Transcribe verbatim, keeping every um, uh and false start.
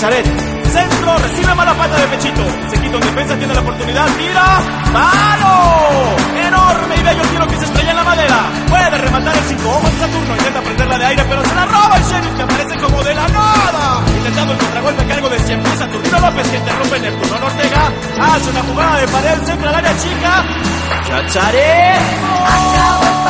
Chacharet. Centro, recibe mala pata de Pechito. Se quita en defensa, tiene la oportunidad, tira. ¡Palo! Enorme y bello tiro que se estrella en la madera. Puede rematar el cinco ojos de Saturno. Intenta prenderla de aire, pero se la roba el Sheriff, que aparece como de la nada. Intentando el contragolpe a cargo de siempre Saturnino López, que interrumpe Neptuno Ortega. Hace una jugada de pared, centra al área chica. Chacharet.